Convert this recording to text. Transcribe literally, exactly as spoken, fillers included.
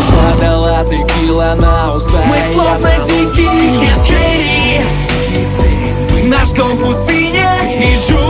Падала текила на уста. Мы словно дикие звери. Наш дом пустыня и джунгли.